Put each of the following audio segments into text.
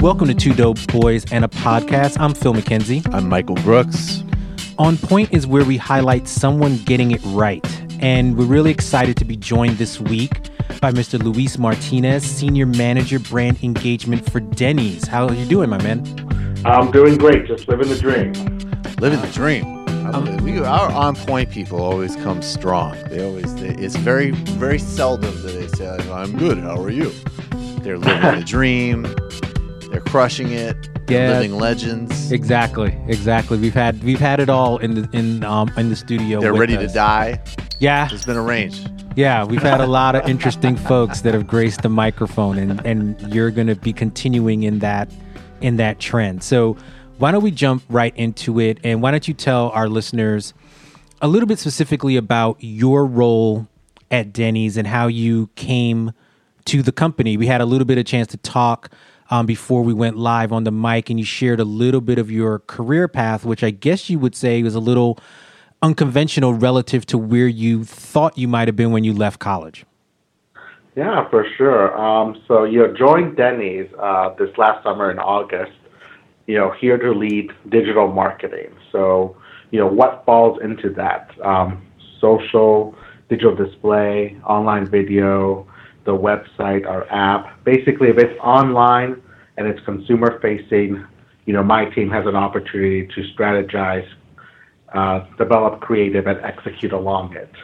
Welcome to Two Dope Boys and a Podcast. I'm Phil McKenzie. I'm Michael Brooks. On Point is where we highlight someone getting it right. And we're really excited to be joined this week by Mr. Luis Martinez, Senior Manager Brand Engagement for Denny's. How are you doing, my man? I'm doing great. Just living the dream. Living the dream. Our On Point people always come strong. It's very, very seldom that they say, I'm good, how are you? They're living the dream. They're crushing it. They're living legends. Exactly. We've had it all in the studio. They're ready to die. Yeah. It's been arranged. Yeah, we've had a lot of interesting folks that have graced the microphone, and you're going to be continuing in that trend. So why don't we jump right into it, and why don't you tell our listeners a little bit specifically about your role at Denny's and how you came to the company. We had a little bit of chance to talk before we went live on the mic, and you shared a little bit of your career path, which I guess you would say was a little unconventional relative to where you thought you might have been when you left college. Yeah, for sure. So joined Denny's this last summer in August, here to lead digital marketing. So, what falls into that? Social, digital display, online video, the website, our app. Basically, if it's online and it's consumer facing, my team has an opportunity to strategize, develop creative, and execute along it.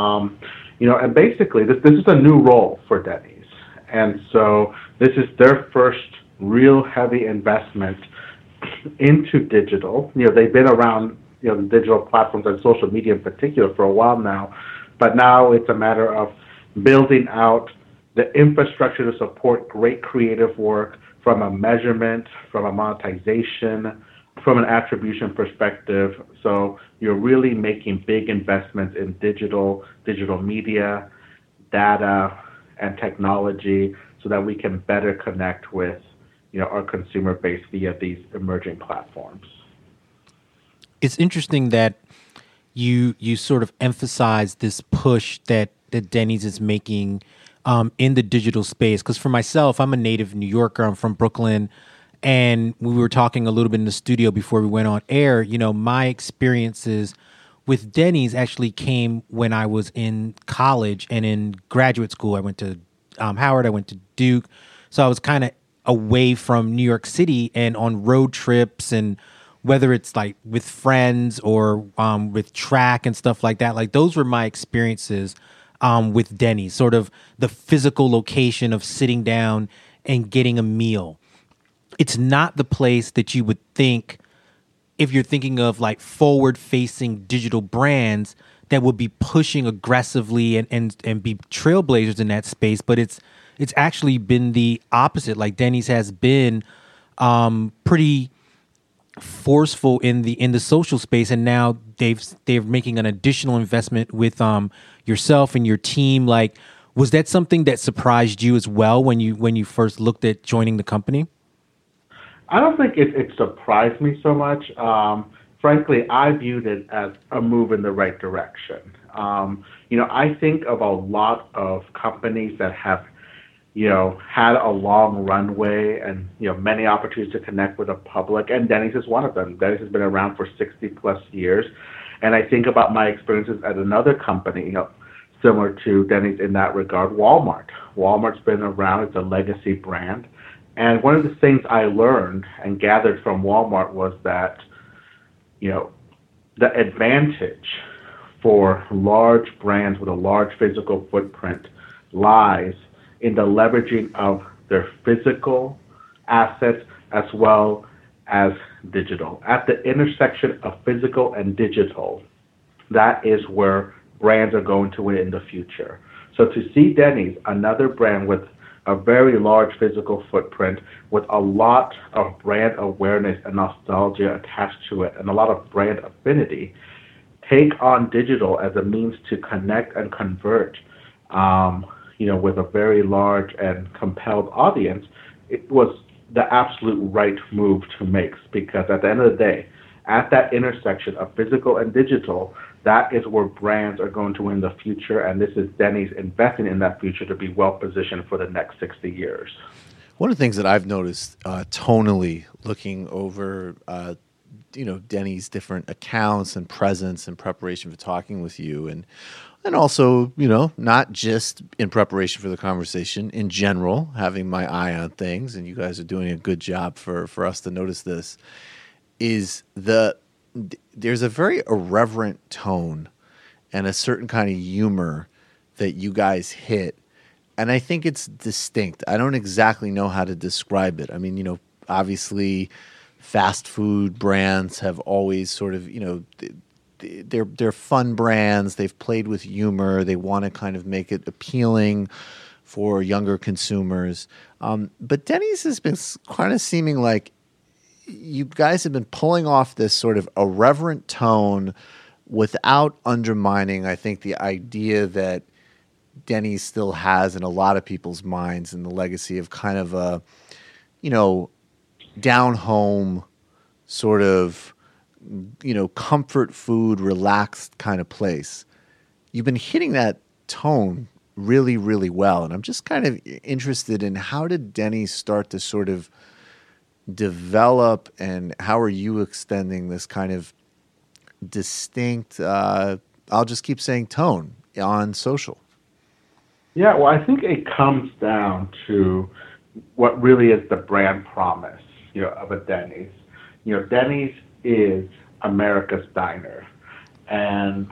And basically, this is a new role for Denny's. And so this is their first real heavy investment into digital. They've been around, the digital platforms and social media in particular for a while now, but now it's a matter of building out the infrastructure to support great creative work from a measurement, from a monetization, from an attribution perspective. So you're really making big investments in digital media, data, and technology so that we can better connect with our consumer base via these emerging platforms. It's interesting that you sort of emphasize this push that Denny's is making in the digital space. Because for myself, I'm a native New Yorker. I'm from Brooklyn. And we were talking a little bit in the studio before we went on air. My experiences with Denny's actually came when I was in college and in graduate school. I went to Howard. I went to Duke. So I was kind of away from New York City and on road trips, and whether it's like with friends or with track and stuff like that, like those were my experiences with Denny's, sort of the physical location of sitting down and getting a meal. It's not the place that you would think if you're thinking of like forward-facing digital brands that would be pushing aggressively and be trailblazers in that space, but it's actually been the opposite. Like Denny's has been pretty forceful in the social space, and now they're making an additional investment with yourself and your team. Like, was that something that surprised you as well when you first looked at joining the company? I don't think it surprised me so much. Frankly, I viewed it as a move in the right direction. I think of a lot of companies that have had a long runway and, many opportunities to connect with the public, and Denny's is one of them. Denny's has been around for 60 plus years. And I think about my experiences at another company, similar to Denny's in that regard, Walmart. Walmart's been around, it's a legacy brand. And one of the things I learned and gathered from Walmart was that, the advantage for large brands with a large physical footprint lies in the leveraging of their physical assets as well as digital. At the intersection of physical and digital, that is where brands are going to win in the future. So to see Denny's, another brand with a very large physical footprint, with a lot of brand awareness and nostalgia attached to it, and a lot of brand affinity, take on digital as a means to connect and convert with a very large and compelled audience, it was the absolute right move to make, because at the end of the day, at that intersection of physical and digital, that is where brands are going to win in the future, and this is Denny's investing in that future to be well positioned for the next 60 years. One of the things that I've noticed tonally looking over, Denny's different accounts and presence in preparation for talking with you, and also, not just in preparation for the conversation, in general, having my eye on things, and you guys are doing a good job for us to notice this, is there's a very irreverent tone and a certain kind of humor that you guys hit. And I think it's distinct. I don't exactly know how to describe it. I mean, obviously fast food brands have always sort of, they're fun brands. They've played with humor. They want to kind of make it appealing for younger consumers. But Denny's has been kind of seeming like you guys have been pulling off this sort of irreverent tone without undermining, I think, the idea that Denny's still has in a lot of people's minds and the legacy of kind of a, down home sort of, comfort food, relaxed kind of place. You've been hitting that tone really, really well. And I'm just kind of interested in how did Denny's start to sort of develop, and how are you extending this kind of distinct, I'll just keep saying tone on social? Yeah, well, I think it comes down to what really is the brand promise, of a Denny's. Denny's is America's diner, and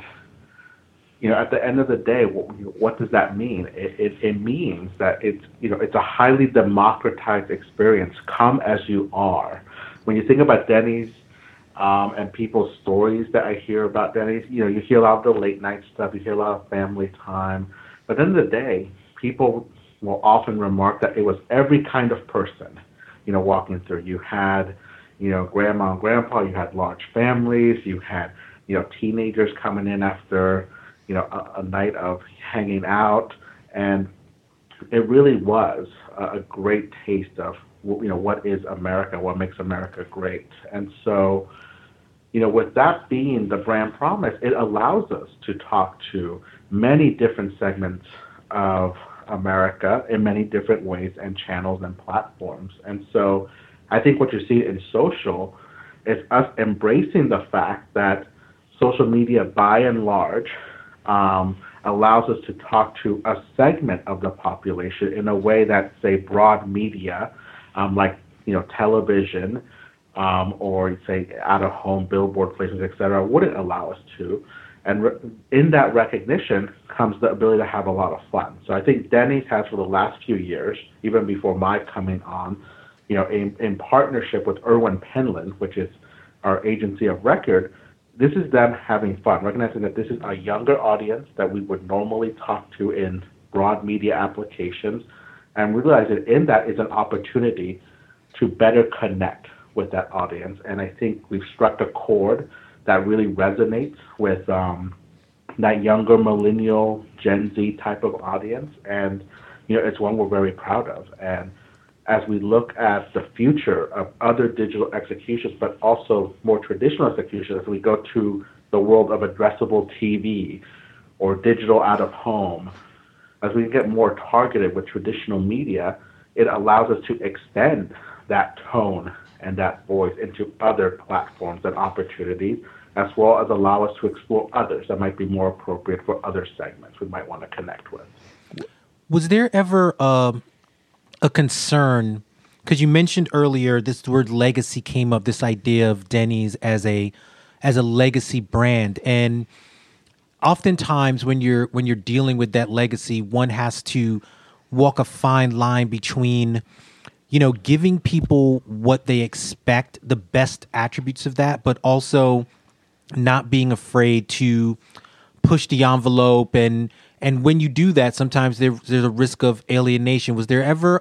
at the end of the day, what does that mean? It means that it's a highly democratized experience. Come as you are. When you think about Denny's, and people's stories that I hear about Denny's, you hear a lot of the late night stuff, you hear a lot of family time. But at the end of the day, people will often remark that it was every kind of person, walking through. You had, grandma and grandpa, you had large families, you had, teenagers coming in after, a night of hanging out. And it really was a great taste of, what is America, what makes America great. And so, with that being the brand promise, it allows us to talk to many different segments of America in many different ways and channels and platforms. And so I think what you see in social is us embracing the fact that social media, by and large, allows us to talk to a segment of the population in a way that, say, broad media, like television, or say out-of-home billboard placements, et cetera, wouldn't allow us to. And in that recognition comes the ability to have a lot of fun. So I think Denny's has, for the last few years, even before my coming on, in partnership with Irwin Penland, which is our agency of record, this is them having fun, recognizing that this is a younger audience that we would normally talk to in broad media applications, and realizing in that is an opportunity to better connect with that audience. And I think we've struck a chord that really resonates with that younger millennial Gen Z type of audience, and it's one we're very proud of. And as we look at the future of other digital executions, but also more traditional executions, as we go to the world of addressable TV or digital out of home, as we get more targeted with traditional media, it allows us to extend that tone and that voice into other platforms and opportunities, as well as allow us to explore others that might be more appropriate for other segments we might want to connect with. Was there ever a concern, because you mentioned earlier this word legacy came up, this idea of Denny's as a legacy brand, and oftentimes when you're dealing with that legacy, one has to walk a fine line between giving people what they expect, the best attributes of that, but also not being afraid to push the envelope. And when you do that, sometimes there's a risk of alienation. Was there ever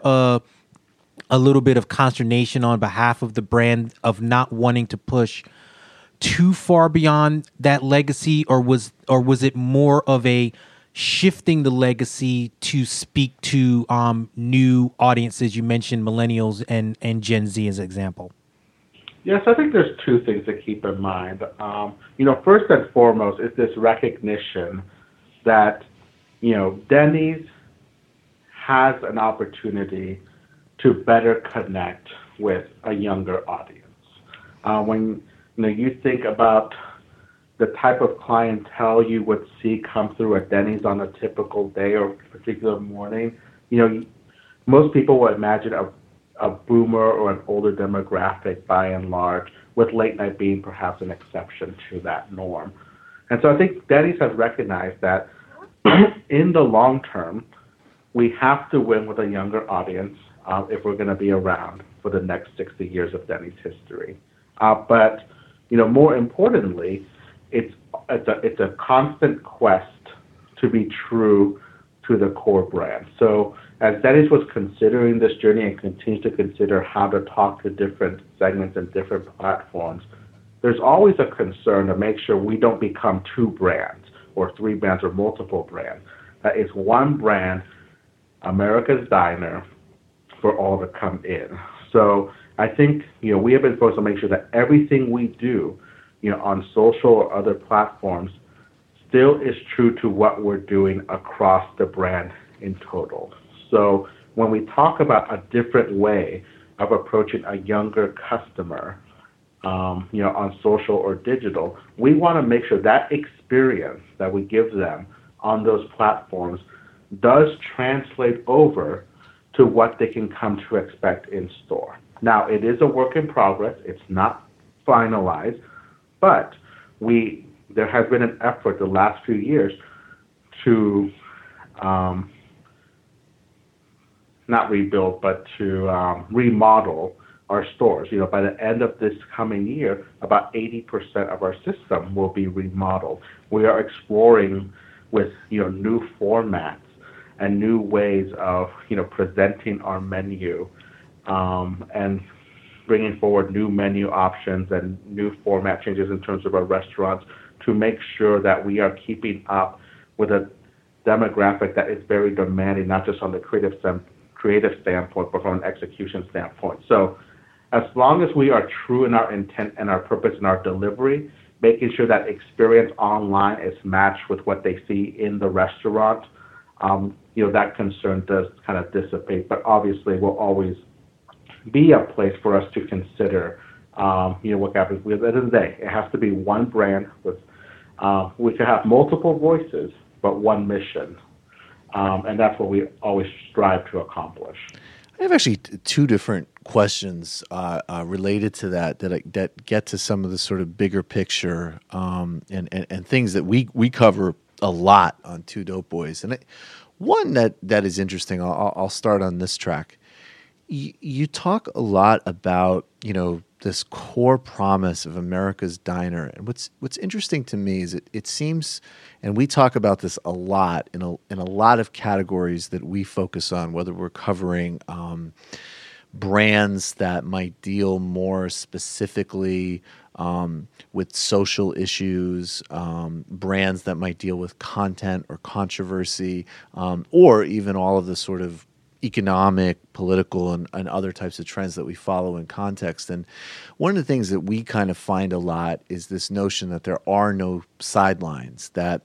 a little bit of consternation on behalf of the brand of not wanting to push too far beyond that legacy, or was it more of a shifting the legacy to speak to new audiences? You mentioned millennials and Gen Z as an example. Yes, I think there's two things to keep in mind. First and foremost is this recognition that, Denny's has an opportunity to better connect with a younger audience. When you think about the type of clientele you would see come through at Denny's on a typical day or particular morning, most people would imagine a boomer or an older demographic by and large, with late night being perhaps an exception to that norm. And so I think Denny's has recognized that in the long term, we have to win with a younger audience if we're going to be around for the next 60 years of Denny's history. But more importantly, it's a constant quest to be true to the core brand. So as Denny's was considering this journey and continues to consider how to talk to different segments and different platforms, there's always a concern to make sure we don't become two brands or three brands or multiple brands. That is one brand, America's Diner, for all to come in. So I think we have been focused on making sure that everything we do on social or other platforms still is true to what we're doing across the brand in total. So when we talk about a different way of approaching a younger customer, on social or digital, we want to make sure that experience that we give them on those platforms does translate over to what they can come to expect in store. Now, it is a work in progress. It's not finalized, but there has been an effort the last few years to not rebuild, but to remodel our stores. By the end of this coming year, about 80% of our system will be remodeled. We are exploring with new formats and new ways of presenting our menu, and bringing forward new menu options and new format changes in terms of our restaurants to make sure that we are keeping up with a demographic that is very demanding, not just on the creative standpoint, but from an execution standpoint. So as long as we are true in our intent and our purpose and our delivery, making sure that experience online is matched with what they see in the restaurant, that concern does kind of dissipate. But obviously, will always be a place for us to consider, what happens. At the end of the day, it has to be one brand with, we can have multiple voices, but one mission. And that's what we always strive to accomplish. I have actually two different questions related to that get to some of the sort of bigger picture and things that we cover a lot on Two Dope Boys. And one that is interesting, I'll start on this track. You talk a lot about this core promise of America's Diner, and what's interesting to me is it seems, and we talk about this a lot in a lot of categories that we focus on, whether we're covering brands that might deal more specifically with social issues, brands that might deal with content or controversy, or even all of the sort of economic, political, and other types of trends that we follow in context. And one of the things that we kind of find a lot is this notion that there are no sidelines, that,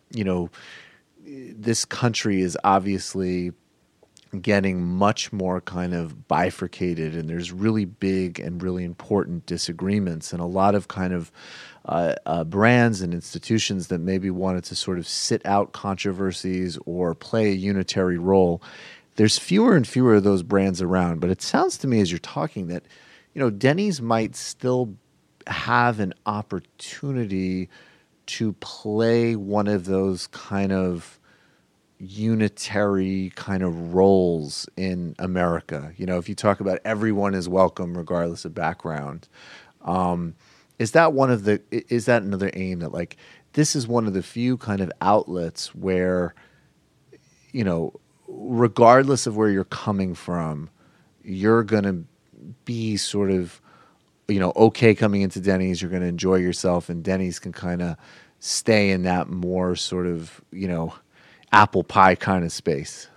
this country is obviously getting much more kind of bifurcated, and there's really big and really important disagreements, and a lot of kind of brands and institutions that maybe wanted to sort of sit out controversies or play a unitary role. There's fewer and fewer of those brands around, but it sounds to me as you're talking that, Denny's might still have an opportunity to play one of those kind of unitary kind of roles in America. If you talk about everyone is welcome regardless of background, is that another aim that, like, this is one of the few kind of outlets where, regardless of where you're coming from, you're going to be sort of, okay coming into Denny's, you're going to enjoy yourself, and Denny's can kind of stay in that more sort of, apple pie kind of space?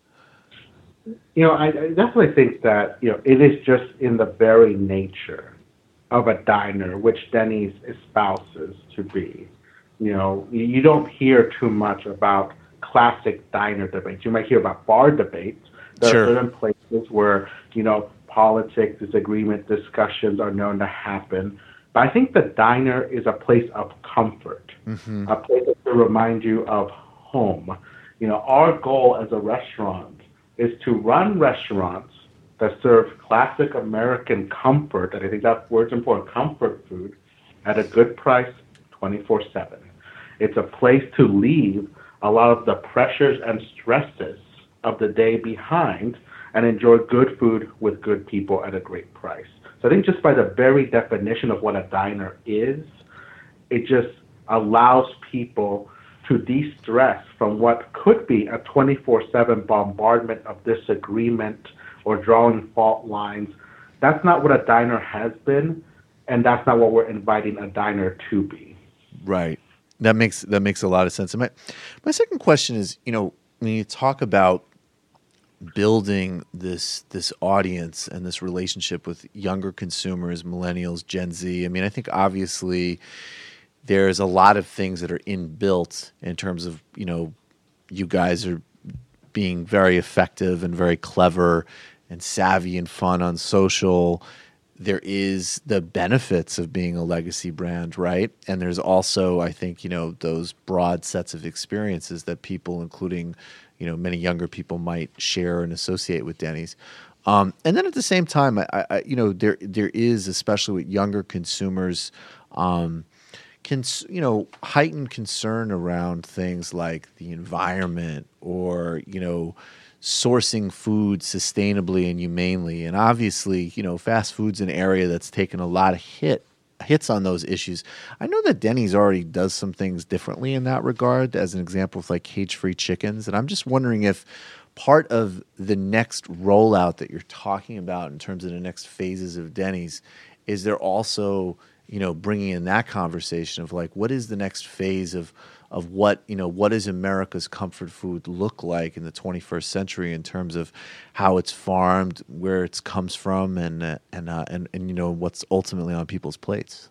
I definitely think that, it is just in the very nature of a diner, which Denny's espouses to be. You don't hear too much about classic diner debates. You might hear about bar debates, There are Sure. certain places where, politics, disagreement, discussions are known to happen. But I think the diner is a place of comfort, Hmm. a place to remind you of home. Our goal as a restaurant is to run restaurants that serve classic American comfort, and I think that word's important, comfort food, at a good price 24/7. It's a place to leave a lot of the pressures and stresses of the day behind and enjoy good food with good people at a great price. So I think just by the very definition of what a diner is, it just allows people to de-stress from what could be a 24/7 bombardment of disagreement or drawing fault lines. That's not what a diner has been, and that's not what we're inviting a diner to be. Right. That makes a lot of sense. And my second question is, when you talk about building this audience and this relationship with younger consumers, millennials, Gen Z. I mean, I think obviously there's a lot of things that are inbuilt in terms of, you guys are being very effective and very clever and savvy and fun on social. There is the benefits of being a legacy brand, right? And there's also, I think, those broad sets of experiences that people, including, many younger people might share and associate with Denny's. And then at the same time, there is, especially with younger consumers, heightened concern around things like the environment or, sourcing food sustainably and humanely. And obviously, fast food's an area that's taken a lot of hits on those issues. I know that Denny's already does some things differently in that regard, as an example with like cage-free chickens. And I'm just wondering if part of the next rollout that you're talking about in terms of the next phases of Denny's, is there also, bringing in that conversation of like, what is the next phase of what, what does America's comfort food look like in the 21st century in terms of how it's farmed, where it comes from, and what's ultimately on people's plates.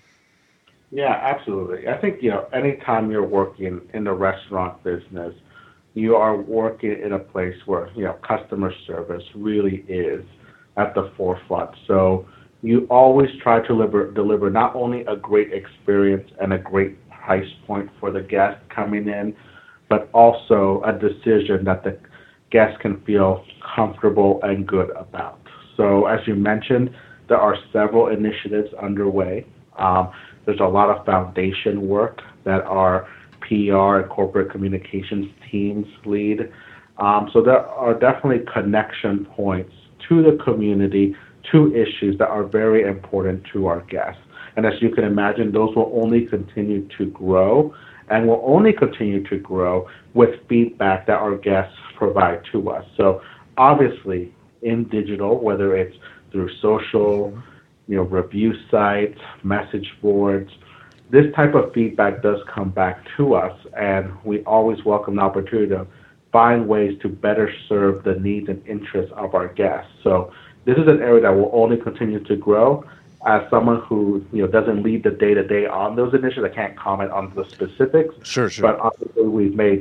Yeah, absolutely. I think, anytime you're working in the restaurant business, you are working in a place where, customer service really is at the forefront. So you always try to deliver not only a great experience and a great price point for the guest coming in, but also a decision that the guest can feel comfortable and good about. So as you mentioned, there are several initiatives underway. There's a lot of foundation work that our PR and corporate communications teams lead. So there are definitely connection points to the community, to issues that are very important to our guests. And as you can imagine, those will only continue to grow and will only continue to grow with feedback that our guests provide to us. So obviously in digital, whether it's through social, review sites, message boards, this type of feedback does come back to us, and we always welcome the opportunity to find ways to better serve the needs and interests of our guests. So this is an area that will only continue to grow. As someone who doesn't lead the day-to-day on those initiatives, I can't comment on the specifics. Sure, sure. But obviously, we've made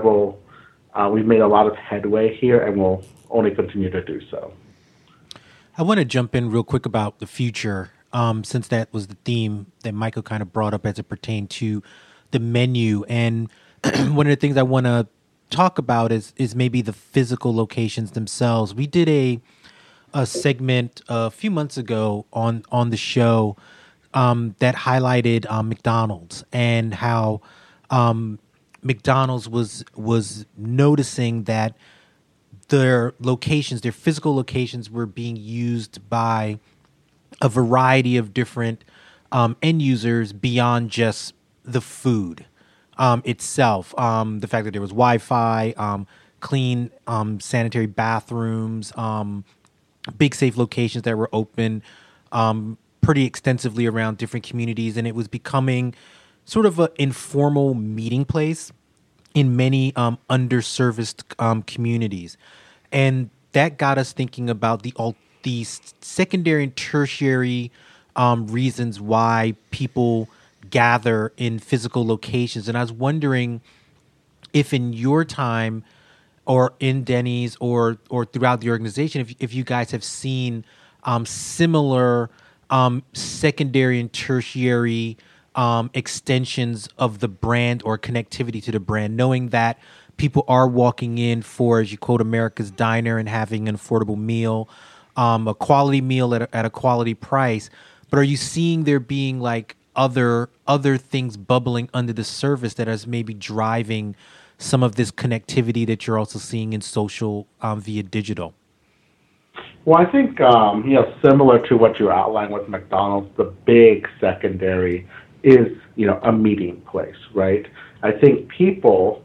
a lot of headway here, and we'll only continue to do so. I want to jump in real quick about the future, since that was the theme that Michael kind of brought up as it pertained to the menu. And one of the things I want to talk about is maybe the physical locations themselves. We did a segment a few months ago on the show that highlighted McDonald's and how McDonald's was noticing that their physical locations were being used by a variety of different end users beyond just the food itself. The fact that there was Wi-Fi, clean sanitary bathrooms, big safe locations that were open pretty extensively around different communities, and it was becoming sort of an informal meeting place in many underserviced communities. And that got us thinking about the secondary and tertiary reasons why people gather in physical locations. And I was wondering if in your time or in Denny's or throughout the organization, if you guys have seen similar secondary and tertiary extensions of the brand or connectivity to the brand, knowing that people are walking in for, as you quote, America's Diner and having an affordable meal, a quality meal at a quality price. But are you seeing there being like other things bubbling under the surface that is maybe driving some of this connectivity that you're also seeing in social via digital? Well, I think similar to what you outlined with McDonald's, the big secondary is a meeting place, right? I think people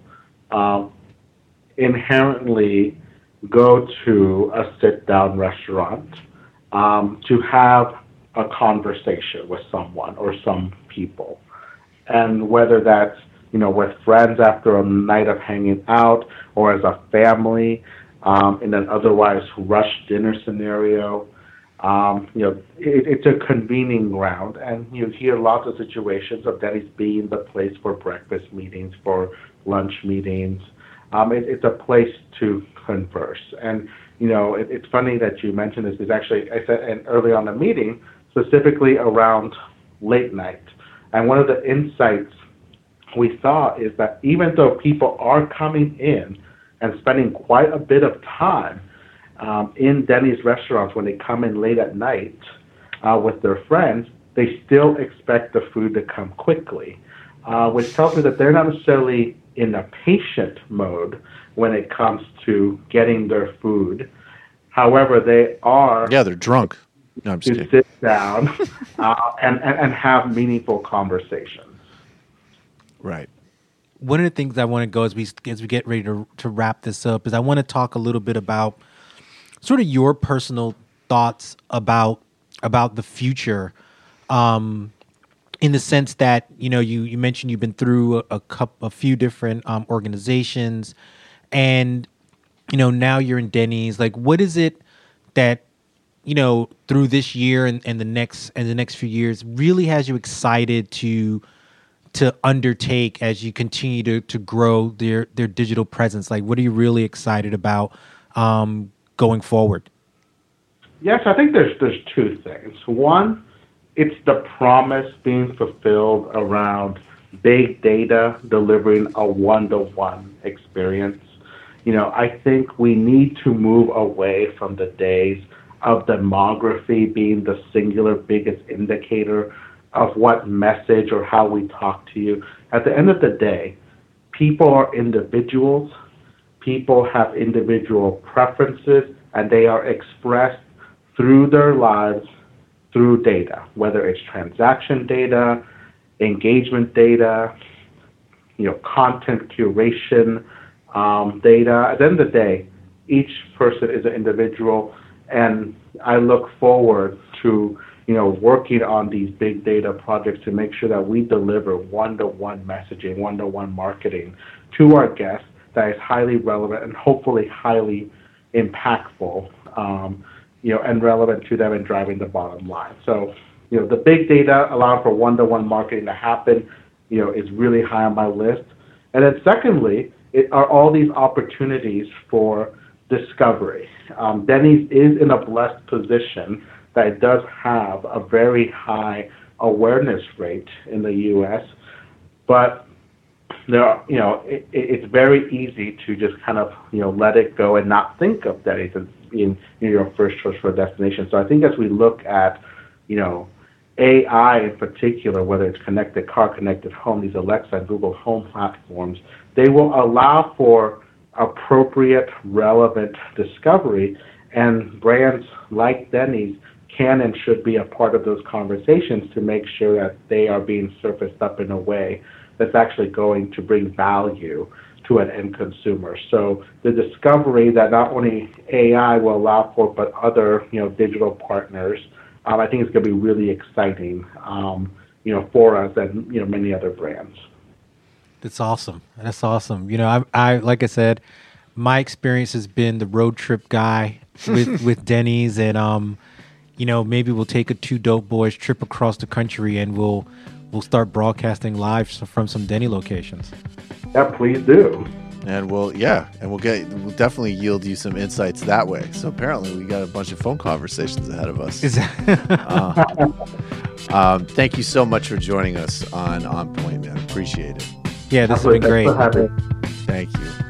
inherently go to a sit-down restaurant to have a conversation with someone or some people, and whether that's with friends after a night of hanging out, or as a family in an otherwise rushed dinner scenario. It's a convening ground, and you hear lots of situations of Denny's being the place for breakfast meetings, for lunch meetings. It's a place to converse. And it's funny that you mentioned this, because actually I said early on the meeting, specifically around late night. And one of the insights we saw is that even though people are coming in and spending quite a bit of time in Denny's restaurants when they come in late at night with their friends, they still expect the food to come quickly, which tells me that they're not necessarily in a patient mode when it comes to getting their food. However, they are... Yeah, they're drunk. No, I'm just to kidding. sit down and have meaningful conversations. Right. One of the things I want to go as we get ready to wrap this up is I want to talk a little bit about sort of your personal thoughts about the future, in the sense that you mentioned you've been through a few different organizations, and now you're in Denny's. Like, what is it that through this year and the next few years really has you excited to undertake as you continue to grow their digital presence? Like, what are you really excited about going forward? Yes, I think there's two things. One, it's the promise being fulfilled around big data delivering a one-to-one experience. I think we need to move away from the days of demography being the singular biggest indicator of what message or how we talk to you. At the end of the day, people are individuals. People have individual preferences, and they are expressed through their lives through data, whether it's transaction data, engagement data, content curation data. At the end of the day, each person is an individual, and I look forward to working on these big data projects to make sure that we deliver one-to-one messaging, one-to-one marketing to our guests that is highly relevant and hopefully highly impactful, and relevant to them and driving the bottom line. So, the big data allowing for one-to-one marketing to happen, is really high on my list. And then secondly, are all these opportunities for discovery. Denny's is in a blessed position that it does have a very high awareness rate in the U.S., but there are, it's very easy to just kind of let it go and not think of Denny's as being your first choice for a destination. So I think as we look at AI in particular, whether it's connected car, connected home, these Alexa and Google Home platforms, they will allow for appropriate, relevant discovery, and brands like Denny's can and should be a part of those conversations to make sure that they are being surfaced up in a way that's actually going to bring value to an end consumer. So the discovery that not only AI will allow for, but other digital partners, I think is going to be really exciting, for us and many other brands. That's awesome. That's awesome. I like I said, my experience has been the road trip guy with Denny's, and maybe we'll take a two dope boys trip across the country, and we'll start broadcasting live from some Denny locations. Yeah, please do. And we'll definitely yield you some insights that way. So apparently we got a bunch of phone conversations ahead of us. Thank you so much for joining us on Point, man. Appreciate it. Yeah, this has been great. Thanks for having me. Thank you.